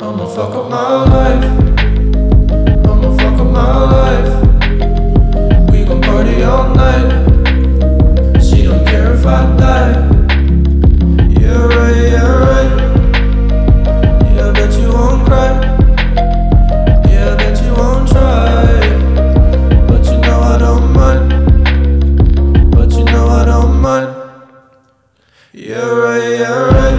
I'ma fuck up my life. I'ma fuck up my life. We gon' party all night. She don't care if I die. Yeah, right, yeah, right. Yeah, I bet you won't cry. Yeah, I bet you won't try. But you know I don't mind. But you know I don't mind. Yeah, right, yeah, right.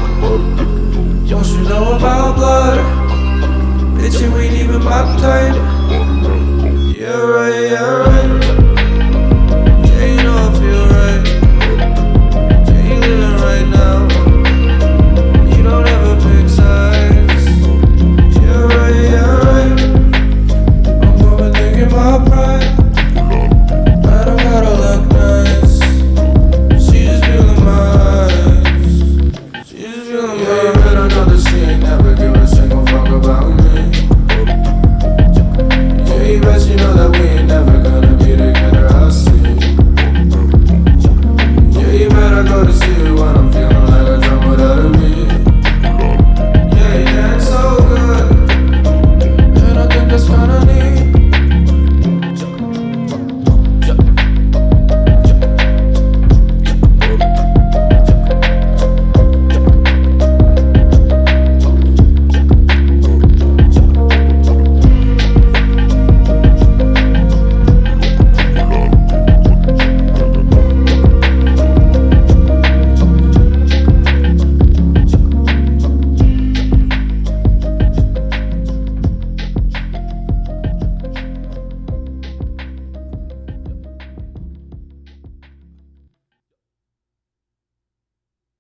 What you know about blood? Bitch, you ain't even my type.